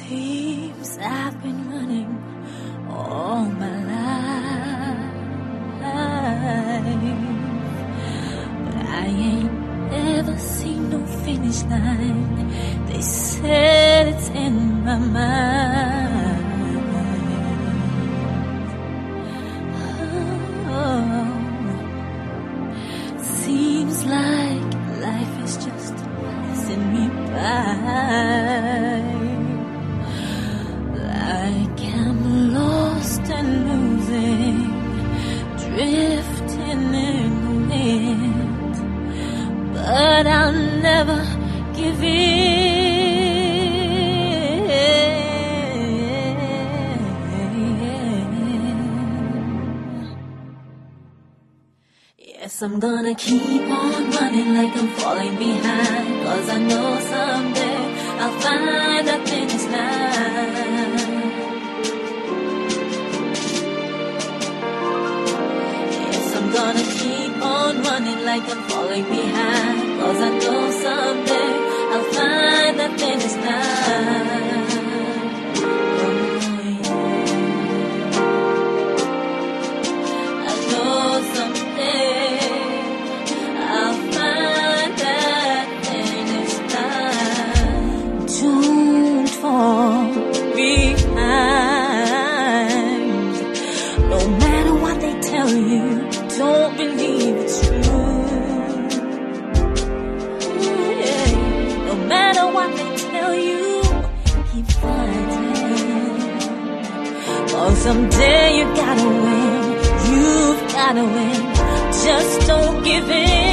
Seems I've been running all my life, but I ain't ever seen no finish line. They said it's in my mind. Oh, seems like life is just passing me by. Like I'm lost and losing, drifting in the wind, but I'll never give in. Yes, I'm gonna keep on running like I'm falling behind, 'cause I know someday I'll find that finish line. I'm gonna keep on running like I'm falling behind, 'cause I know someday I'll find that finish line. Oh, yeah. I know someday I'll find that finish line. Don't fall behind, no matter what they tell you. Don't believe it's true. Yeah. No matter what they tell you, keep fighting. Oh, someday you gotta win. You've gotta win. Just don't give in.